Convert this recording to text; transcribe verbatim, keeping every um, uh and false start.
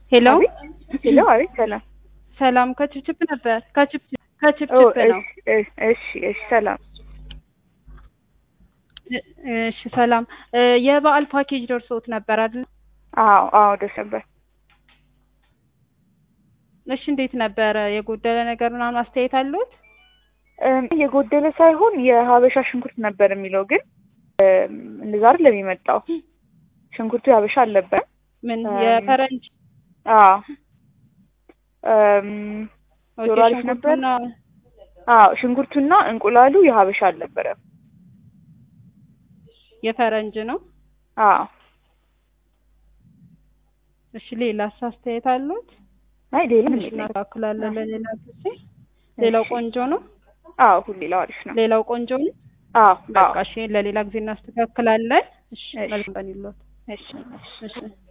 ሄሎ ሄሎ አቤት ሰላም ሰላም ከችፕችፕ ነበር ከችፕ ኦ ከችፕችፕ ነው እሺ እሺ ሰላም እሺ ሰላም የበዓል ፓኬጅ ደርሶት ነበር አይደል? አዎ አዎ ደርሰበት። እሺ እንዴት ነበር? የጎደለ ነገር ምናምን አስተያየት አለዎት? የጎደለ ሳይሆን የሀበሻ ሽንኩርት ነበር የሚለው ግን እንደዛ አይደለም የመጣው። ሽንኩርቱ የሀበሻ አልነበረ። ምን የፈረንጅ? አዎ እም ዶሮ አሪፍ ነበር። አዎ ሽንኩርቱና እንቁላሉ የሀበሻ አልነበረ። የፈረንጅ ነው? አዎ እሺ ሌላ አስተያየት አለዎት? አይ ሌላ ምን እናካክላለን ለሌላ ጊዜ። ሌላው ቆንጆ ነው? አዎ ሁሌላው አሪፍ ነው። ሌላው ቆንጆ ነው? አዎ በቃ እሺ ለሌላ ጊዜ እናስተካክላለን። እሺ መልካም ቀን ይሁንልዎት። እሺ እሺ